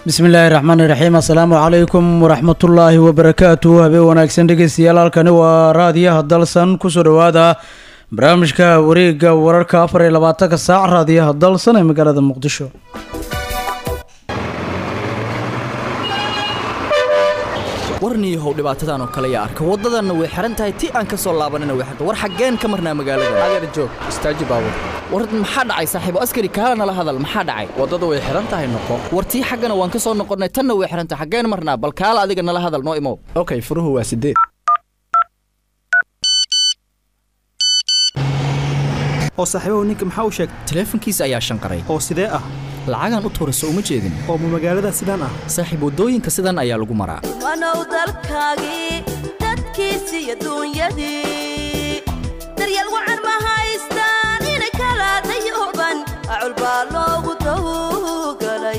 bismillaahi raxmaani raxiim assalaamu calaykum waraxmatullaahi wabarakaatu habeen wanaagsan dhegeystayaal halkani waa raadiyaha dalsan kusoo dhawaada barnaamijka wareega wararka 24 saac raadiyaha dalsan ee magaalada muqdisho warniyo how dhibaatadan oo kale yaa arka wadadana way xiran tahay tii aan ka soo laabanina way xirta war xageen ka marnaa magaalada adeer joog istaaji baawur war maxaa dhacay saaxiibo askari kaala nala hadal maxaa dhacay wadada way xiran tahay noqo war tii xagana waan ka soo noqonay tanna way xiran tahay xageen marnaa bal kaala adiga nala hadal noo imo okay furuhu waa 8 oo saaxiibo ninka maxaa u sheegay taleefankiisa ayaa shanqaray oo sidee ah lacagan u tuurayso uma jeedin oo magaalada sidaan ah saaxiib wadooyinka sidan ayaa lagu maraa wanow dalkaagi dadkiisi iyo duunyadii daryeel wacan ma haystaan inay kala dayuban acul baa loogu tawgalay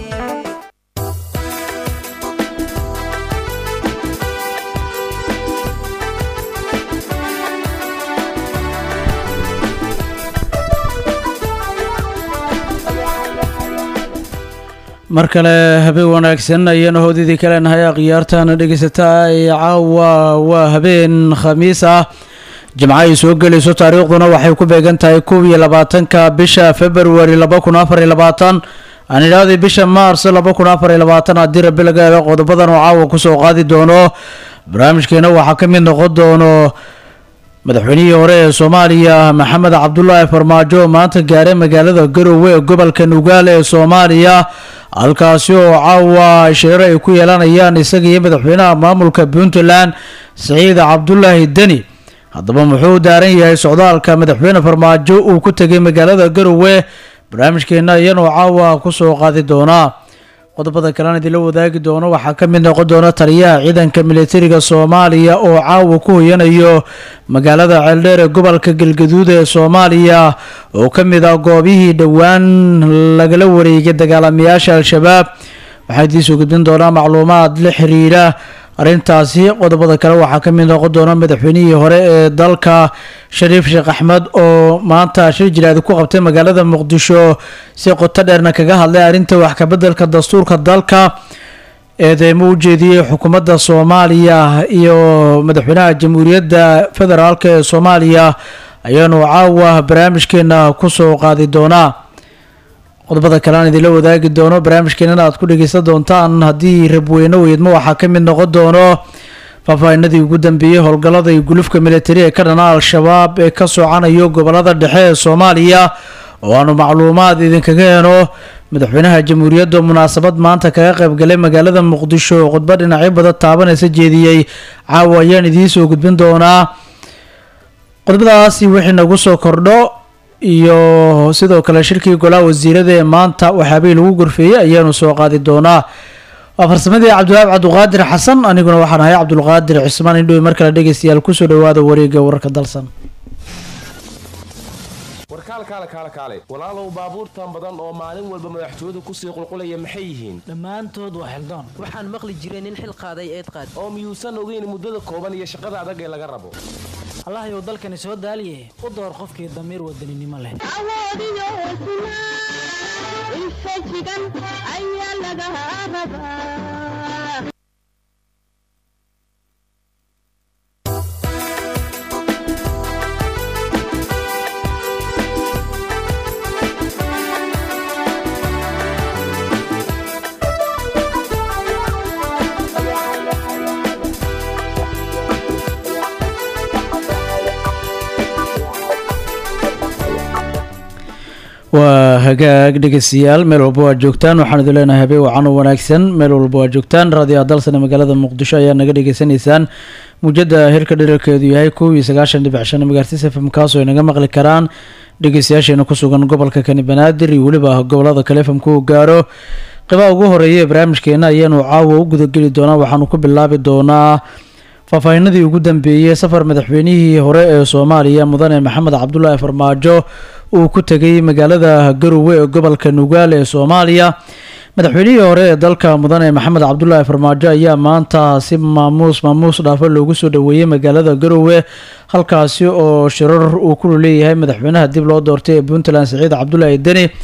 mar kale habeen wanaagsan ayaan hoodidii kale nahay akhyaartana dhegeysataa caawa waa habeen khamiis ah jimco ay soo gelayso taariikhduna waxay ku beegan tahay 22 bisha February 2024 aan ilaaday bisha Maars 2024 haddii rabbi laga helo qodobadan oo caawa ku soo qaadi doono barnaamijkeena waxaa ka mid noqon doono madaxweynihii hore ee Soomaaliya Maxamed Cabdullaahi Farmaajo maanta gaaray magaalada Garowe ee gobolka Nugaal ee Soomaaliya halkaasi oo caawa shir ay ku yeelanayaan isaga iyo madaxweynaha maamulka Puntland Saciid Cabdullaahi Deni haddaba muxuu daaran yahay socdaalka madaxweyne Farmaajo uu ku tagay magaalada Garowe barnaamijkeena ayaan caawa ku soo qaadi doonaa qodobada kalena idin la wadaagi doono waxaa ka mid noqon doona taliyaha ciidanka militariga Soomaaliya oo caawa ku hoyanayo magaalada Ceeldheer ee gobolka Galgaduud ee Soomaaliya oo ka mid ah goobihii dhawaan lagala wareegay dagaalamayaasha al-shabaab waxaa idin soo gudbin doonaa macluumaad la xiriira arintaasi qodobada kale waxaa ka mid noqon doona madaxweynihii hore ee dalka Shariif Sheekh Axmed oo maanta shir jilaad ku qabtay magaalada Muqdisho si qoto dheerna kaga hadlay arinta wax ka bedelka dastuurka dalka ee uu jeediyay xukuumadda Soomaaliya iyo madaxweynaha Jamhuuriyadda Federaalka ee Soomaaliya ayaanu caawa barnaamijkeena ku soo qaadi doonaa qodobada kale aan idin la wadaagi doono barnaamijkeena aad ku dhageysan doontaan haddii rabweyne weydmo waxaa ka mid noqon doono faahfaahinadii ugu dambeeyay howlgallada iyo gulufka militari ee ka dhana al-shabaab ee ka socanayo gobolada dhexe ee Soomaaliya oo aanu macluumaad idinkaga heno madaxweynaha jamhuuriyadda munaasabad maanta kaga qayb galay magaalada Muqdisho khudbad dhinacyo badan taabanaysa jeediyay caawa ayaan idiin soo gudbin doonaa qodobadaasi wixii nagu soo kordho iyo sidoo kale shirkii golaha wasiirada ee maanta waxaabay lagu gorfeeyay ayaanu soo qaadi doonaa waa farsamadii Cabdulaahi Cabduqaadir Xasan aniguna waxaan ahay Cabdulqaadir Cismaan indhow mar kale dhageystayaal ku soo dhawaada wareegga wararka dalsan warkaal walaalow baabuurtan badan oo maalin walba madaxtooyadu ku sii qulqulaya maxay yihiin dhammaantood waa xildoon waxaan maqli jiray nin xil qaaday eed qaad oo miyuusan ogeyn muddada kooban iyo shaqada adag ee laga rabo allahayow dalkani soo daaliye u door qofkii damiir wadaninimo leh awoodiyo hesnaa infajigan ayaa laga rabaa waa hagaag dhegeystayaal meel walba waa joogtaan waxaan idin leenahay habeen wacan oo wanaagsan meel walba waa joogtaan raadiyaha dalsan magaalada Muqdisho ayaa naga dhageysanaysaan muujada heerka dhererkeedu yahay 9.5 megahertz FM kaasoo inaga maqli karaan dhegeystayaasheena ku sugan gobolka Kani Banaadir iyo waliba gobolada kale FM ku gaaro qeybaha ugu horeeya ee barnaamijkeena ayaanu caawa u gudageli doonaa waxaanu ku bilaabi doonaa faahfaahinadii ugu dambeeyay safar madaxweynihii hore ee Soomaaliya mudane Maxamed Cabdullaahi Farmaajo uu ku tagay magaalada Garowe ee gobolka Nugaal ee Soomaaliya madaxweynihii hore ee dalka mudane Maxamed Cabdullaahi Farmaajo ayaa maanta si maamuus dhaafo loogu soo dhaweeyay magaalada Garowe halkaasi oo shirar uu ku leeyahay madaxweynaha dib loo doortay ee Puntland Saciid Cabdullaahi Deni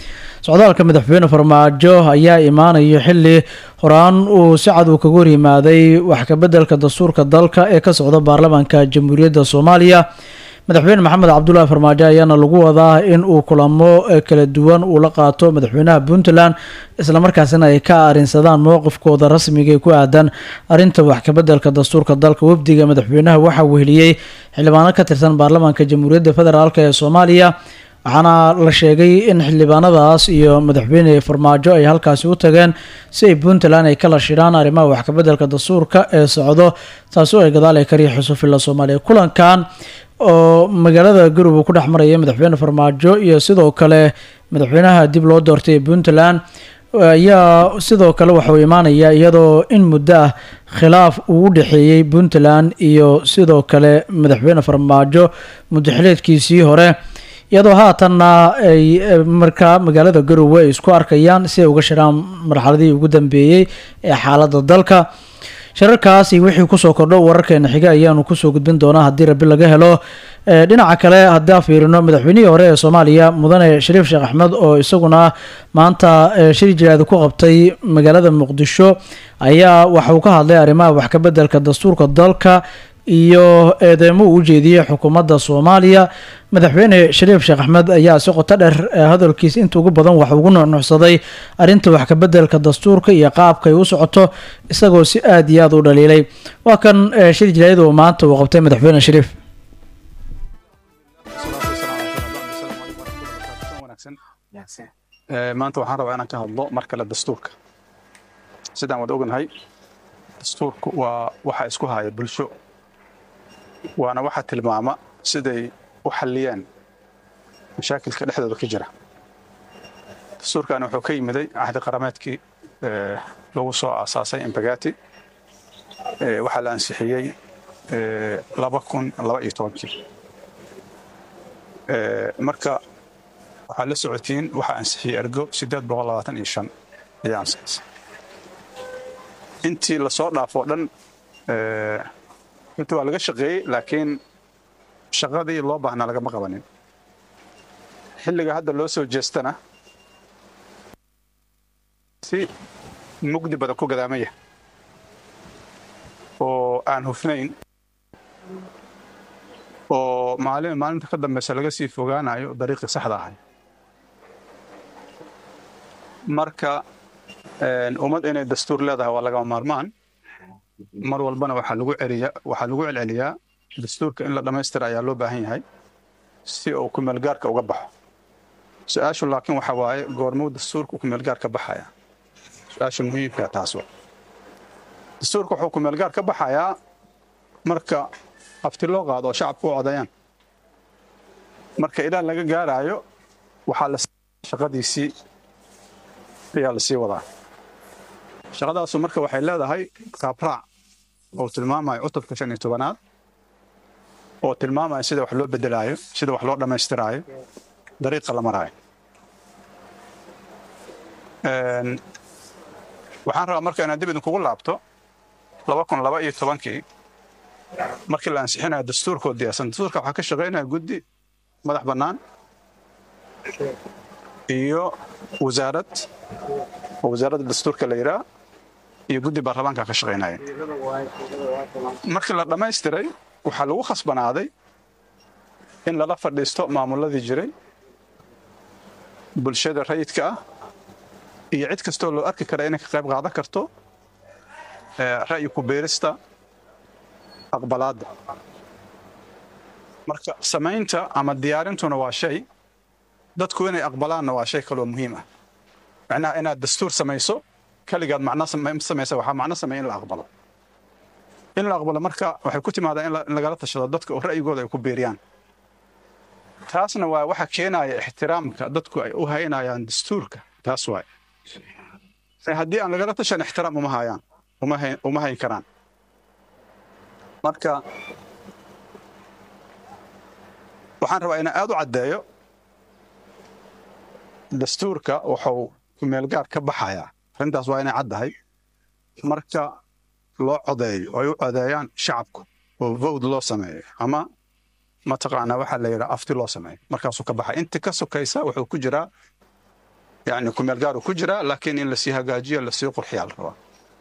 socdaalka madaxweyne farmaajo ayaa imaanaya xili horaan uu si cad uu kaga hor yimaaday wax ka bedelka dastuurka dalka ee ka socda baarlamaanka jamhuuriyadda soomaaliya. madaxweyne maxamed cabdulaahi farmaajo ayaana lagu wadaa in uu kulamo kala duwan uu la qaato madaxweynaha puntland islamarkaasina ay ka arinsadaan mowqifkooda rasmiga ee ku aadan arinta wax ka bedelka dastuurka dalka. wafdiga madaxweynaha waxaa weheliyey xildhibaano ka tirsan baarlamaanka jamhuuriyadda federaalk ee soomaaliya, waxaana la sheegay in xildhibaanadaas iyo madaxweyne farmaajo ay halkaasi u tageen si ay puntland ay kala shiraan arrimaha wax ka bedelka dastuurka ee socdo, taasi oo ay gadaal ay ka riixayso filla soomaaliya. kulankan oo magaalada garowe ku dhex maraya madaxweyne farmaajo iyo sidoo kale madaxweynaha dib loo doortay ee puntland ayaa sidoo kale waxauu imaanaya iyadoo in muddo ah khilaaf uu u dhexeeyey puntland iyo sidoo kale madaxweyne farmaajo muddaxileedkiisii hore, iyadoo haatanna ay markaa magaalada garowe ay isku arkayaan si ay uga shiraan marxaladii ugu dambeeyey ee xaaladda dalka. shirarkaas iyo wixii kusoo kordho wararkeena xiga ayaanu kusoo gudbin doonaa haddii rabbi laga helo. dhinaca kale haddii aan fiirino madaxweynihii hore ee soomaaliya mudane shariif sheekh axmed oo isaguna maanta shir jilaad ku qabtay magaalada muqdisho ayaa waxa uu ka hadlay arrimaha wax ka bedelka dastuurka dalka iyo eedeymo uu ujeediyey xukuumadda soomaaliya. madaxweyne shariif sheekh axmed ayaa si qoto dheer hadalkiisa inta ugu badan waxa ugu nuucnuucsaday arrinta wax ka bedelka dastuurka iyo qaabka ay u socoto, isagoo si aada iyo aada u dhaliilay. waa kan shir jilaayad oo maanta uu qabtay madaxweyne shariif. maanta waxaan rabaa inaan ka hadlo mar kale dastuurka. sidaan wada ognahay dastuurku waa waxa isku haya bulsho, waana waxa tilmaama siday u xalliyeen mashaakilka dhexdooda ka jira. dastuurkan wuxuu ka yimiday cahdi qarameedkii lagu soo aasaasay Embagati, waxaa la ansixiyey 2012. marka waxaa la socotiin waxaa ansixiyey ergo 825 ayaa ansixisay. intii lasoo dhaafoo dhan inta waa laga shaqeeyey, laakiin shaqadii loo baahnaa lagama qabanin. xilliga hadda loo soo jeestana si mugdi badan ku gadaamaya oo aan hufnayn, oo maalinta ka dambeysa laga sii fogaanayo dariiqii saxda ahay. marka ummad inay dastuur leedahay waa lagama maarmaan. mar walbana waxaa lagu celceliyaa dastuurka in la dhammaystira ayaa loo baahan yahay si uu kumeelgaarka uga baxo. su-aashu laakiin waxa waaye goormuu dastuurka kumeelgaar ka baxaya? su-aasha muhiimka taas waa. dastuurka wuxuu kumeelgaar ka baxayaa marka afti loo qaado oo shacabku u codayaan. marka ilaa laga gaaraayo waxaa la shaqadiisii ayaa lasii wadaa. shaqadaasu marka waxay leedahay qaabraac oo tilmaamaya cutubka 15aad oo tilmaamaya sida wax loo bedelaayo, sida wax loo dhammaystiraayo, dariiqa la maraayo. waxaan rabaa marka inaan dib idinkugu laabto 2012 markii la ansixinayo dastuurkoo diyaarsan. dastuurka waxaa ka shaqaynaya guddi madax bannaan iyo wasaarad oo wasaaradda dastuurka la yidhaah iyo guddi baarlamaanka ka shaqaynaya. markii la dhammaystiray waxaa lagu khasbanaaday in lala fadhiisto maamuladii jiray, bulshada rayidka ah iyo cid kastoo loo arki kara inay ka qayb qaadan karto ra'yi ku beerista aqbalaadda. marka samaynta ama diyaarintuna waa shay, dadku inay aqbalaanna waa shay kaloo muhiim ah. macnaha inaad dastuur samayso kaligaad macno samaysa waxaa macno sameeya in la aqbalo. in la aqbalo marka waxay ku timaadaa in lagala tashado dadka oo ra'yigooda ay ku beeriyaan. taasna waa waxa keenaya ixtiraamka dadku ay u haynayaan dastuurka. taas waay. haddii aan lagala tashan ixtiraam uma hayn karaan. marka waxaan rabaa inaan aad u caddeeyo dastuurka wuxuu kumeelgaar ka baxayaa. arrintaas waa inay caddahay marka loo codeeyo oo ay u codeeyaan shacabku oo vote loo sameeyo ama mataqaanaa waxaa la yidhaha afti loo sameeyo, markaasuu ka baxay. inta ka sokaysa wuxuu ku jiraa يعني كمال قارو كجرا لكن إن لسي هجاجية لسي قرحية الروا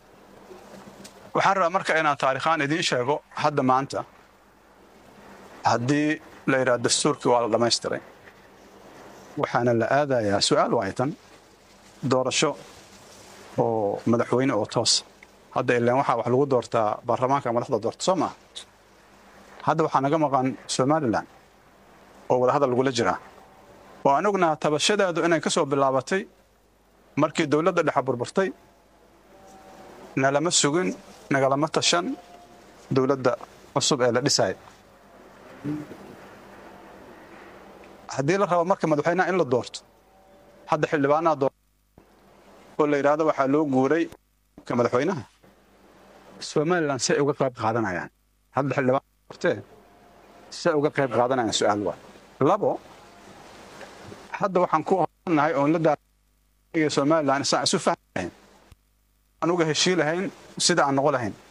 وحرر مركا إن تاريخان إذن شيء هذا ما أنت هدي لا يراد الدستور كوالله ما يستري وحنا هذا يا سؤال وايتن دور شو أو مدحوين أو توس هذا اللي waxa lagu doortaa baarlamaanka madaxda doorta Soomaa hadda waxa naga maqan Somaliland oo wada hadal lagu jira oo anugna tabashadeedu inay ka soo bilaabatay markii dawladda dhexe burburtay nalama sugin nagalama tashan dawladda cusub ee la dhisay haddii la rabo marka madaxweynaha in la doorto hadda xildhibaanada doorto oo la yiraahdo waxa loo guuray ka madaxweynaha Somaliland si uga qayb qaadanayaan hadda xildhibaan doortay si uga qayb qaadanayaan su'aal waa labo hadda waxaan ku hornahay oo la daaray Somaliland saa isu fahmay anuga heshiilahayn sida aan noqon lahayn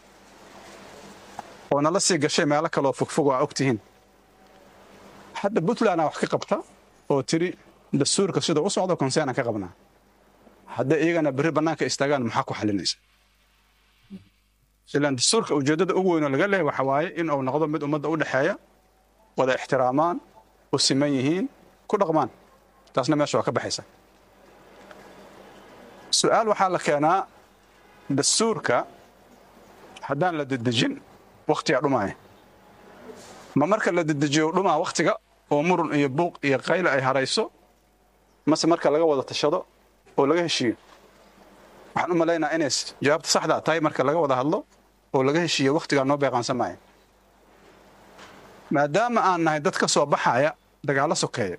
oo nala sii gashay meel kale oo fogfog oo ogtihiin hadda Puntland wax ka qabta oo tiri dastuurka sida u socdo konseyna ka qabnaa hadda iyagana bari banaanka istaagaan maxaa ku xalinaysa ilaan dastuurka ujeedada ugu weyn oo laga leeyahay waxa waaye in uu noqdo mid ummadda u dhaxeeya wada ixtiraamaan u siman yihiin ku dhaqmaan taasna meesha waa ka baxaysa su'aal waxaa la keenaa dastuurka haddaan la dedejin waqtiga dhumaaya ma marka la dedejiyo dhumaa waqtiga oo murun iyo buuq iyo qayl ay harayso mase marka laga wada tashado oo laga heshiiyo waxaan u maleynayaa inay jawaabta saxda tahay marka laga wada hadlo oo laga heshiiyo waqtiga noo beeqaansan maayo maadaama aan nahay dad ka soo baxaya dagaalo sokeeya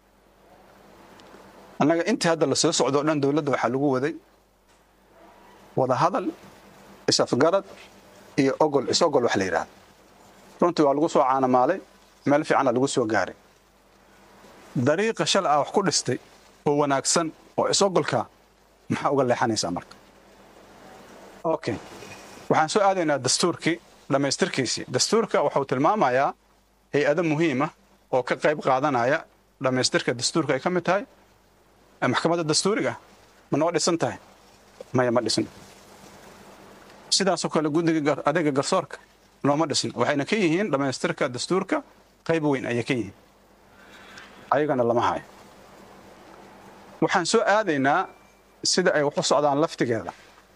annaga intii hadda la soo socdo dhan dawladda waxaa lagu waday wada hadal isafgarad iyo isogol wax la yiraahdo runtii waa lagu soo caanamaalay meel fiican lagu soo gaaray dariiqa shal ah wax ku dhistay oo wanaagsan oo isogolka maxaa uga leexanaysaa marka okay waxaan soo aadaynaa dastuurkii dhamaystirkiisii dastuurka wuxuu tilmaamayaa hay'ado muhiim ah oo ka qayb qaadanaya dhamaystirka dastuurka ay ka mid tahay maxkamadda dastuuriga ma noo dhisan tahay maya ma dhisan sidaas oo kale guddiga adeega garsoorka nooma dhisan waxayna ka yihiin dhamaystirka dastuurka qayb weyn ayay ka yihiin ayagana lama hayo waxaan soo aadaynaa sida ay wax u socdaan laftigeeda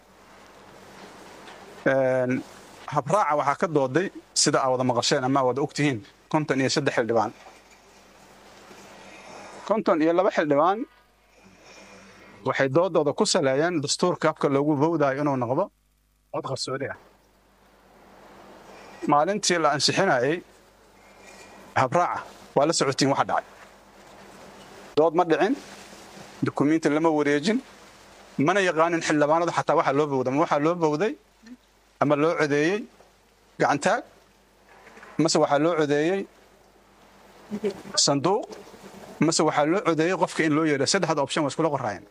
habraaca waxaa ka dooday sida aad wada maqasheen ama wada ogtihiin 53 xildhibaan 52 xildhibaan waxay doodooda ku saleeyeen dastuurka habka loogu voodaayo inuu noqdo cod qarsoodi ah maalintii la ansixinayay habraaca waa la socotiin waxa dhacay dood ma dhicin dukumiinti lama wareejin mana yaqaanin xildhibaanadu xataa waxa loo bowday waxa loo bowday ama loo codeeyay gacantaag mase waxa loo codeeyay sanduuq mase waxa loo codeeyay qofka in loo yeero saddexda option waa isku qoraayeen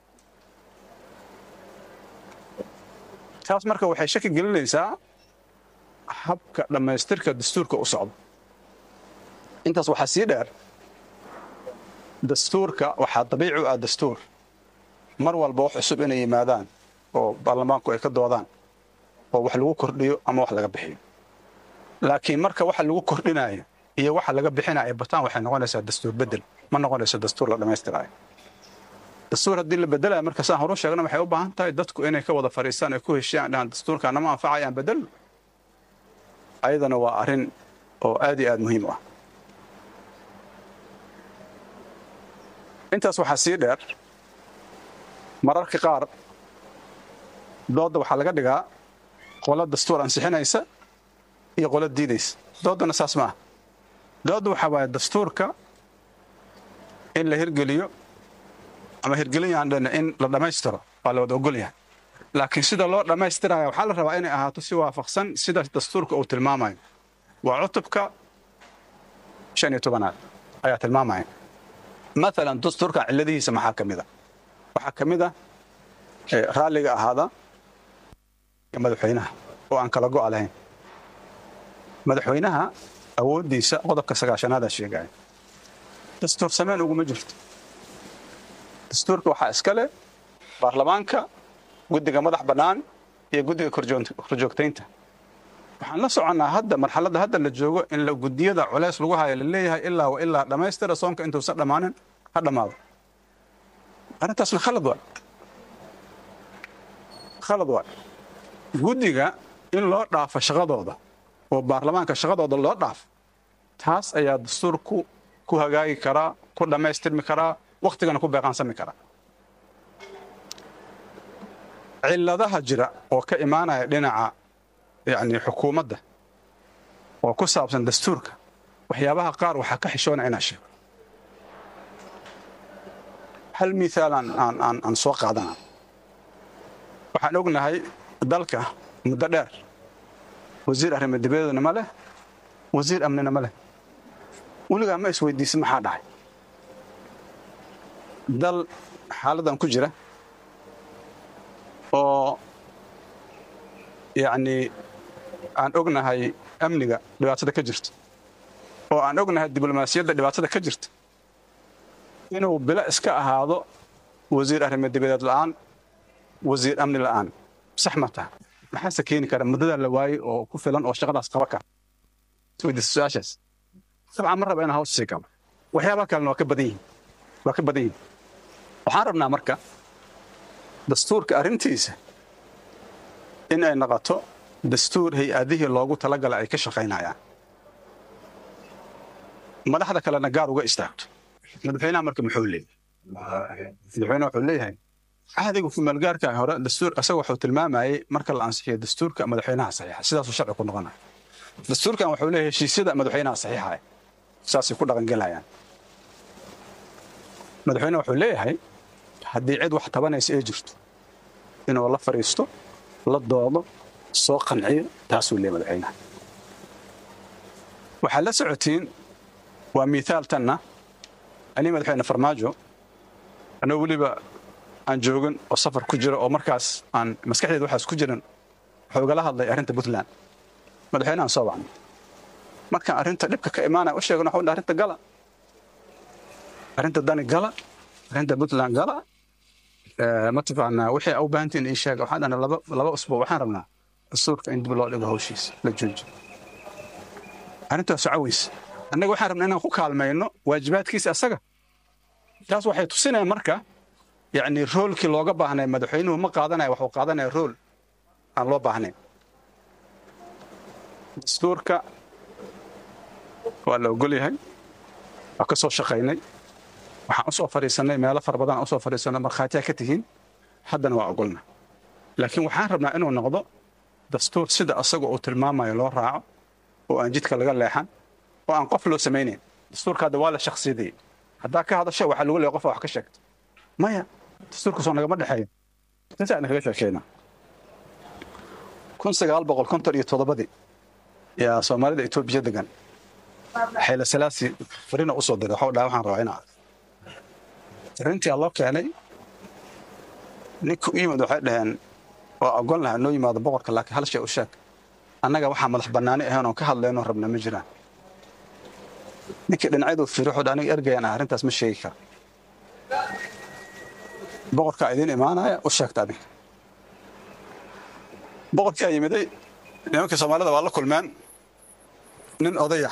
taas marka waxay shaki gelinaysaa habka dhamaystirka dastuurka u socdo intaas waxa sii dheer dastuurka waxa dabiici ah dastuur mar walba wax cusub inay yimaadaan oo baarlamaanku ay ka doodaan oo wax lagu kordhiyo ama wax laga bixiyo laakiin marka waxa lagu kordhinayo iyo waxa laga bixinayo bataan waxay noqonaysaa dastuur bedel ma noqonayso dastuur la dhamaystirayo dastuur haddii la bedelayo marka saan hore sheegna waxay u baahan tahay dadku inay ka wada fariistaan ay ku heshiiyaan dhahan dastuurka nama anfacayaan bedel ayadana waa arrin oo aad iyo aad muhiim u ah intaas waxaa sii dheer mararka qaar doodda waxaa laga dhigaa qola dastuur ansixinaysa iyo qola diidaysa doodana saas ma ah doodda waxaa waaye dastuurka in la hirgeliyo ama hirgelin yahan in la dhammaystiro waa la wada ogol yahay laakiin sida loo dhammaystiraya waxaa la rabaa inay ahaato si waafaqsan sida dastuurka uu tilmaamayo waa cutubka 15 ayaa tilmaamaya مثلا دستورka ciladihiisa maxaa kamida waxa kamida raaliga ahaada madaxweynaha oo aan kala go'o lahayn madaxweynaha awoodiisa qodobka 9aad sheegay dastuur sameyn ugu ma jirto dastuurka waxaa iska leh baarlamaanka guddiga madax bannaan iyo guddiga korjoogtaynta waxaan la soconnaa hadda marxaladda hadda la joogo in la guddiyada culays lagu hayo la leeyahay ilaa dhammaystira soonka intuusan dhammaanin ha dhammaado arrintaasna khalad waay guddiga in loo dhaafo shaqadooda oo baarlamaanka shaqadooda loo dhaafo taas ayaa dastuurku ku hagaagi karaa ku dhammaystirmi karaa wakhtigana ku beeqaansami karaa cilladaha jira oo ka imaanaya dhinaca yacni xukuumadda oo ku saabsan dastuurka waxyaabaha qaar waxaa ka xishoona inaa sheego hal mithaal aan soo qaadana waxaan ognahay dalka muddo dheer wasiir arrimo dibadeedna ma leh wasiir amnina ma leh weligaa ma isweydiisin maxaa dhacay dal xaaladdan ku jira oo yacni aan ognahay amniga dhibaatada ka jirta oo aan ognahay diblomaasiyadda dhibaatada ka jirta inuu bilo iska ahaado wasiir arrimo dibadeed la'aan wasiir amni la'aan sax ma taha maxaase keeni kara muddadaa la waayey oo ku filan oo shaqadaas qaba kara isweydiisa su-aashaas dabcan ma raba inaan hawsha sii galo waxyaabaha kalena waa ka badan yihiin waxaan rabnaa marka dastuurka arrintiisa in ay noqoto dastuur hay-adihii loogu talagalay ay ka shaqaynayaan madaxda kalena gaar uga istaagto madaxweynaha marka muxuu leeyahay cahdiga kumaalgaarka hore dastuur asaga wuxuu tilmaamayay marka la ansixiyo dastuurka madaxweynaha saxiixa sidaasuu sharci ku noqonaya dastuurkan wuxuu leeyahay heshiisyada madaxweynaha saxiixa saasay ku dhaqangelayaan madaxweynaha wuxuu leeyahay haddii cid wax tabanaysa ee jirto inuu la fariisto la doodo soo qanciyo taasuu leeyahay madaxweynaha waxaad la socotiin waa mithaal tanna anii madaxweyne farmaajo anoo weliba aan joogin oo safar ku jira oo markaas aan maskaxdeeda waxaas ku jiran wuxuu igala hadlay arrinta puntland madaxweynahan soo wacnay markaan arrinta dhibka ka imaanaya u sheegno waxuu arrinta gala arrinta dani gala arrinta puntland gala ma taqaanaa wixii u baahantiin ii sheega waxaan dhahnay laba usbuuc waxaan rabnaa dastuurka in dib loo dhigo hawshiisa la joojiyo arrintaas socaweysa annaga waxaan rabnaa inaan ku kaalmayno waajibaadkiisa asaga taas waxay tusinayaan marka yacni roolkii looga baahnay madaxweynuhu ma qaadanaya waxuu qaadanaya rool aan loo baahnayn dastuurka waa la ogol yahay waa ka soo shaqaynay waxaan u soo fadhiisannay meelo fara badan aan u soo fadhiisannay markhaatiyaa ka tihiin haddana waa ogolna laakiin waxaan rabnaa inuu noqdo dastuur sida asaga uu tilmaamayo loo raaco oo aan jidka laga leexan oo aan qof loo samaynayn dastuurka hadda waa la shakhsiyadayay haddaa ka hadasha waxaa lagu leeyahay qofa wax ka sheegto maya dastuurka soo nagama dhexeeyo intaan kaga sheekeynaa 1957 yaa soomaalida Itoobiya degan xeela salaasi farina u soo diray waxa dhahay waxaan rabaa inaan arrintii loo keenay ninku yimid waxay dhaheen waa ogol lahaa noo yimaado boqorka laakiin hal shay u sheeg annaga waxaa madax bannaani ahayn oo ka hadlayno rabna ma jiraan ninkii dhinacyadu fiirixood aniga ergayaan arrintaas ma sheegi karo boqorka idin imaanaya u sheegta adiga boqorkii yimiday nimankii Soomaalida waa la kulmeen nin odaya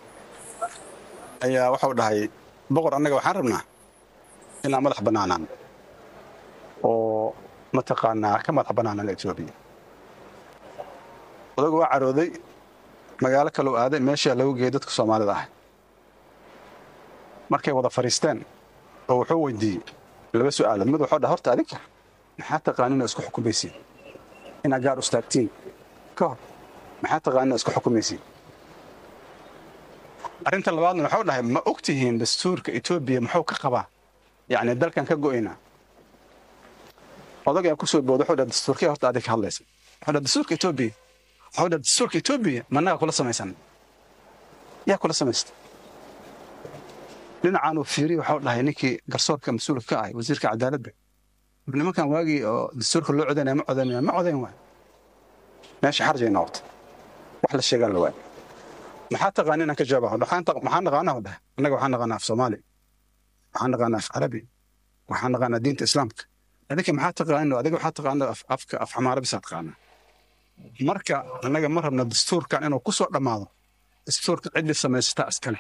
ayaa wuxuu dhahay boqor annaga waxaan rabnaa inaan madax bannaanaan oo mataqaanaa ka madax bannaanaan Itoobiya odagu waa carooday magaalo kale oo aaday meesha lagu geeyay dadka Soomaalida ah markay wada fariisteen oo wuxuu weydiiyey laba su'aal mid wuxuu dhahay horta adiga maxaa taqaaniin isku xukumaysiin in agaar ustaagtiin ka hor maxaa taqaaniin isku xukumaysiin arrinta labaadna wuxuu dhahay ma ogtihiin dastuurka Itoobiya muxuu ka qabaa yacni dalkan ka go'ayna odaga ku soo boodo wuxuu dhahay dastuurkii horta adiga hadlaysa wuxuu dhahay dastuurka Itoobiya wuxuu dhahay dastuurka Itoobiya managa kula samaysan yaa kula samaystay dhinacaan uu fiiriyo wuxuu dhahay ninkii garsoorka mas'uulka ka ah wasiirka cadaaladda nimankan waagii oo dastuurka loo codeynaya ma codeyn waay meesha xarjay noqoto wax la sheegaa la waay maxaa taqaaniin ka jawaabo maxaa naqaanaa dhahay annaga waxaan naqaanaa af Soomaali waxaan naqaanaa af Carabi waxaan naqaanaa diinta islaamka adinka maxaa taqaano adiga waxaa taqaana afka af xamaara bisaa taqaanaa marka annaga ma rabna dastuurkan inuu ku soo dhammaado dastuurka ciddii samaysata iskale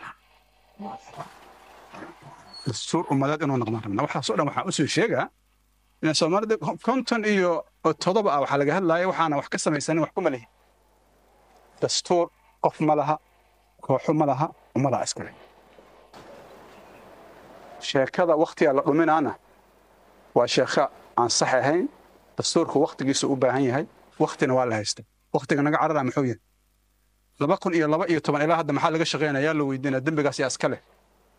dastuur ummadeed inuu noqdaan rabna waxaasoo dhan waxaa usoo sheegaa in soomaalida 57 ah waxaa laga hadlaaya waxaana wax ka samaysanin wax kuma lihi dastuur qof ma laha kooxo ma laha ummadaa iskale sheekada waktiga la dhuminaana waa sheeka aan sax ahayn dastuurka waktigiisa u baahan yahay waktina waa la haysta waktiga naga carara muxuu yahay 2012 ilaa hadda maxaa laga shaqeynayaa la weydiinaa dembigaas yaa iska leh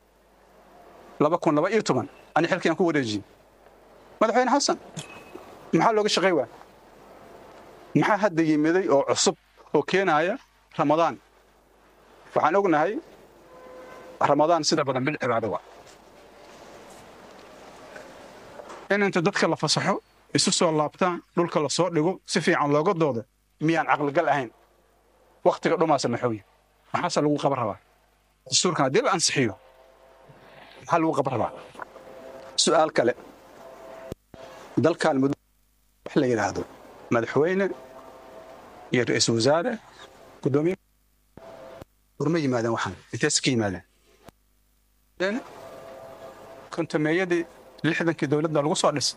2012 ani xilkiyaan ku wareejiyey madaxweyne xasan maxaa looga shaqey waa maxaa hadda yimiday oo cusub oo keenaya ramadaan waxaan ognahay ramadaan sida badan bil cibaado waa in inta dadka la fasaxo isu soo laabtaan dhulka la soo dhigo si fiican looga doodo miyaan caqligal ahayn waqtiga dhumaasa maxuu yahay maxaase lagu qaban rabaa dastuurkan haddii la ansixiyo maxaa lagu qaban rabaa su'aal kale dalkan muddo wax la yidhaahdo madaxweyne iyo ra'iisul wasaare gudoomiye urma yimaadeen waxaan intees ka yimaadeen kontameeyadii 60kii dowladda lagu soo dhisay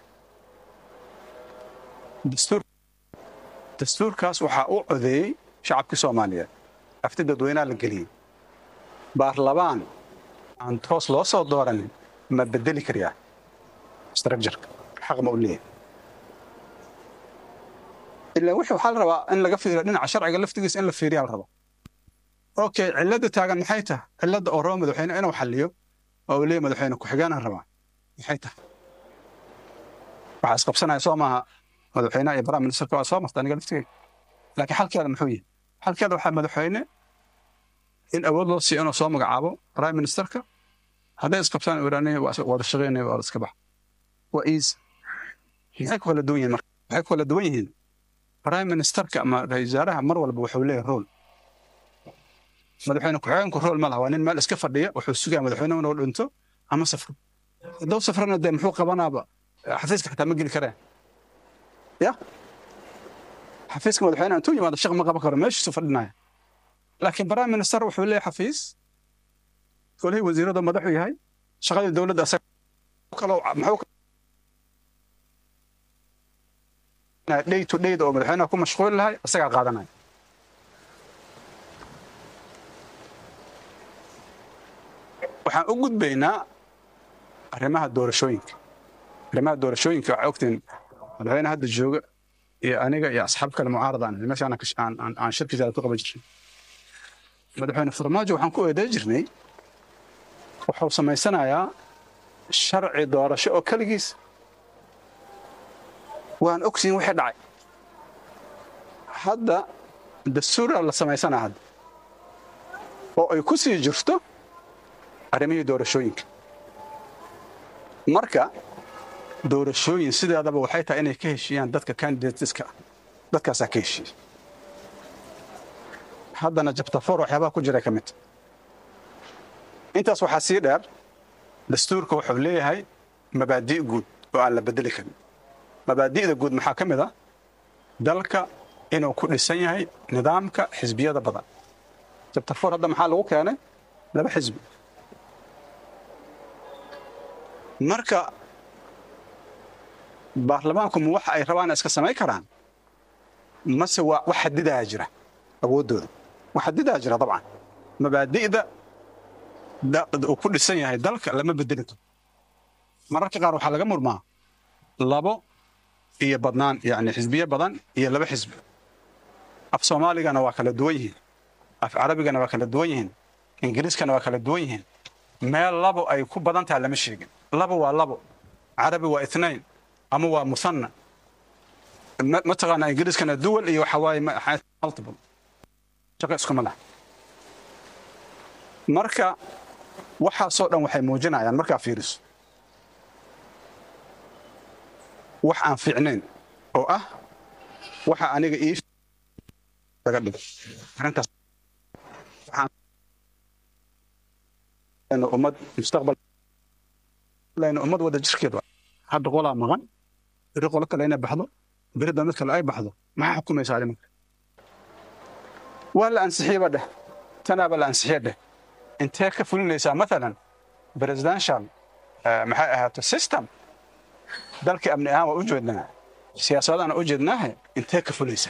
dastuurkaas waxaa u codeeyey shacabkii Soomaaliyeed afti dadweynaha la geliyey baarlamaan aan toos loo soo dooranin ma bedeli kariyaa structure-ka xaq ma u leeyahay ilaa waxaa la rabaa in laga fiiriyo dhinaca sharciga laftigiisa in la fiiriyo la rabo okay cilada taagan maxay tahay cilada oo roo madaxweyne inuu xalliyo oo uu leeyahay madaxweyne ku xigeenan rabaa maxay tahay waxaa isqabsanaya soo maaha madaxweynaha iyo prime ministerka waa soo marta aniga laftigeyga laakiin xalkeeda muxuu yahay xalkeeda waxaa madaxweyne in awood loo siiyo inuu soo magacaabo prime ministerka hadday isqabsaan iiraaniya wada shaqeynaya waa iska bax waa easy maxay ku kala duwan yihiin marka waxay ku kala duwan yihiin prime ministerka ama ra'iisul wasaaraha mar walba wuxuu leeyahay role madaxweyne ku-xigeenku role ma laha waa nin meel iska fadhiya wuxuu sugaa madaxweyne inuu dhinto ama safro hadduu safrana dee muxuu qabanaaba xafiiska xitaa ma geli kareen ya xafiiska madaxweyne intuu yimaado shaq ma qaban karo meeshiisu fadhinaya laakiin prime minister wuxuu leeyahay xafiis kolay wasiirada madaxu yahay shaqadii dowladda asaga kaloo muxuu day to day oo madaxweynaha ku mashquul lahay asaga qaadanaya waxaan u gudbaynaa arrimaha doorashooyinka waxaa ogtiin madaxweyne hadda jooga iyo aniga iyo asxaab kale mucaarada meesha aan shirkiisa ku qaban jirnay madaxweyne farmaajo waxaan ku eeday jirnay wuxuu samaysanayaa sharci doorasho oo kaligiis waan ogsiin wixii dhacay hadda dastuura la samaysanaa hadda oo ay ku sii jirto arrimihii doorashooyinka marka doorashooyin sideedaba waxay tahay inay ka heshiiyaan dadka candidateska dadkaasaa ka heshiiya haddana jabtafoor waxyaabaha ku jira ka mid intaas waxaa sii dheer dastuurka wuxuu leeyahay mabaadi' guud oo aan la bedeli karin mabaadi'da guud maxaa ka mid ah dalka inuu ku dhisan yahay nidaamka xisbiyada badan jabtafoor hadda maxaa lagu keenay 2 xisbi marka baarlamaanku ma waxa ay rabaan iska samayn karaan mase waa wax xadidaa jira awoodooda wax xadidaa jira dabcan mabaadi'da uu ku dhisan yahay dalka lama bedeli karo mararka qaar waxaa laga murmaa 2 iyo badnaan yani xisbiye badan iyo 2 xisbi af soomaaligana waa kala duwan yihiin af carabigana waa kala duwan yihiin ingiriiskana waa kala duwan yihiin meel 2 ay ku badan tahay lama sheegin 2 waa 2 carabi waa 2 ama waa musanna ma taqaana ingiriiskana duwal iyo waxa waaye multiple shaqo isku ma laha marka waxaasoo dhan waxay muujinayaan markaa fiiriso wax aan fiicnayn oo ah waxa aniga ii laga dhigo arrintaas waxaan ummad mustaqbal layna ummad wada jirkeed hadda qolaa maqan beri qolo kale inay baxdo beri damid kale ay baxdo maxaa xukumaysaa nimanka waa la ansixiyaba dheh tanaaba la ansixiya dheh intee ka fulinaysaa maalan presidential maxay ahaato system dalkii amni ahaan waa u jeednaa siyaasadana u jeednaahe intee ka fulaysaa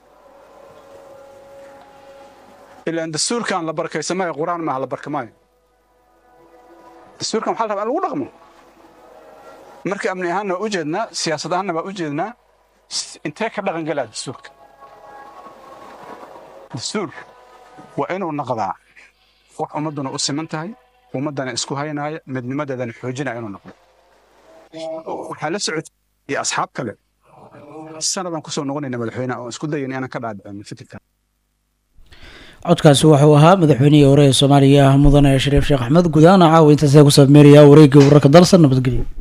ilaan dastuurkan la barkaysamayo qur-aan maaha la barkamaayo dastuurkan waxaa la rabaa in lagu dhaqmo markii amni ahaanna waa u jeednaa siyaasad ahaanna waa u jeednaa intee ka dhaqan galaa dastuurka dastuur waa inuu noqdaa wax ummadduna u siman tahay ummaddana isku haynaaya midnimadeedana xoojinaya inuu noqdo waxaa la socotay asxaab kale sanadaan kusoo noqonayna madaxweynaha oo isku dayan inaan ka dhaadhicin fikirka codkaasi wuxuu ahaa madaxweynihii hore ee soomaaliya mudane shariif sheekh axmed gudaana caawa intaasee ku sameynaya wareegii wararka dalsan nabadgelyo